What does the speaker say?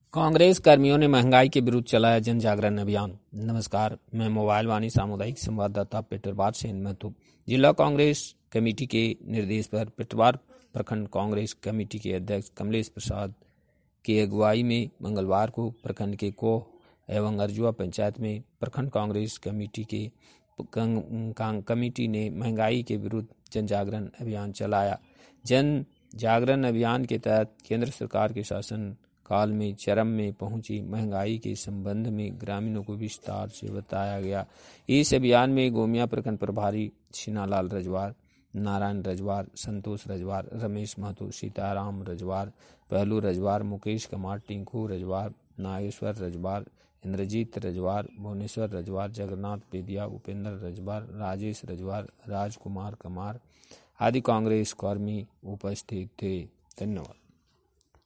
कांग्रेस कर्मियों ने महंगाई के विरुद्ध चलाया जन जागरण अभियान। नमस्कार, मैं मोबाइल वाणी सामुदायिक संवाददाता पिटरवार से महतो। जिला कांग्रेस कमेटी के निर्देश पर पिटरवार प्रखंड कांग्रेस कमेटी के अध्यक्ष कमलेश प्रसाद की अगुवाई में मंगलवार को प्रखंड के कोह एवं अर्जुआ पंचायत में प्रखंड कांग्रेस कमेटी के कमेटी ने महंगाई के विरुद्ध जन जागरण अभियान चलाया। जन जागरण अभियान के तहत केंद्र सरकार के शासन काल में चरम में पहुंची महंगाई के संबंध में ग्रामीणों को विस्तार से बताया गया। इस अभियान में गोमिया प्रखंड प्रभारी सीनालाल रजवार, नारायण रजवार, संतोष रजवार, रमेश महतो, सीताराम रजवार, पहलू रजवार, मुकेश कुमार, टिंकू रजवार, नागेश्वर रजवार, इंद्रजीत रजवार, भुवनेश्वर रजवार, जगन्नाथ बेदिया, उपेंद्र रजवार, राजेश रजवार, राजकुमार कमार आदि कांग्रेस कर्मी उपस्थित थे। धन्यवाद।